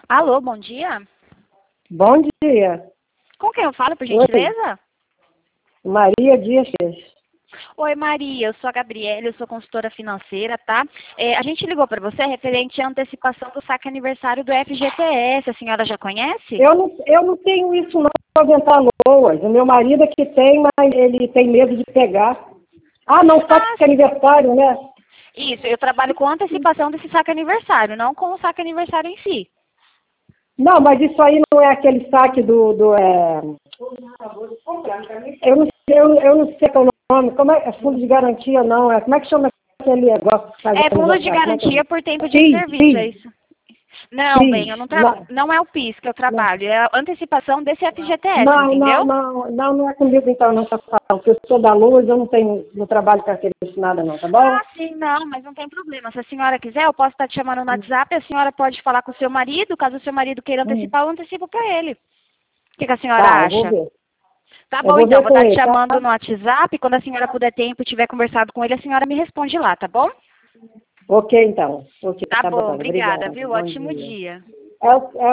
Alô, bom dia. Bom dia. Com quem eu falo, por Oi, gentileza? Maria Dias. Oi, Maria, eu sou a Gabriela, eu sou consultora financeira, tá? A gente ligou para você referente à antecipação do saque aniversário do FGTS. A senhora já conhece? Eu não tenho isso não para aventar loas. O meu marido é que tem, mas ele tem medo de pegar. Ah, não, sabe que é aniversário, né? Isso, eu trabalho com antecipação desse saque aniversário, não com o saque aniversário em si. Não, mas isso aí não é aquele saque eu não sei qual é o nome. Como é fundo de garantia, não. Como é que chama aquele negócio que faz É fundo de aniversário? Como é que garantia por tempo de PIS, serviço, é PIS, isso? Não, bem, eu PIS. não, Não, não é o PIS que eu não. trabalho, é a antecipação desse FGTS, Não, não, entendeu? não, não, não é comigo então, não, tá falando. Porque eu sou da luz, eu não trabalho para aquele nada não, tá bom? Ah, sim, não, mas não tem problema. Se a senhora quiser, eu posso estar te chamando no WhatsApp, a senhora pode falar com o seu marido, caso o seu marido queira Hum. antecipar, eu antecipo para ele. O que a senhora Tá, eu vou acha? ver. Tá Eu bom, vou então, ver vou com estar te ele, tá? chamando no WhatsApp, quando a senhora puder tempo e tiver conversado com ele, a senhora me responde lá, tá bom? Ok, então. Ok, Tá tá bom. bom, obrigada, Obrigada. viu? Bom Ótimo dia. dia. É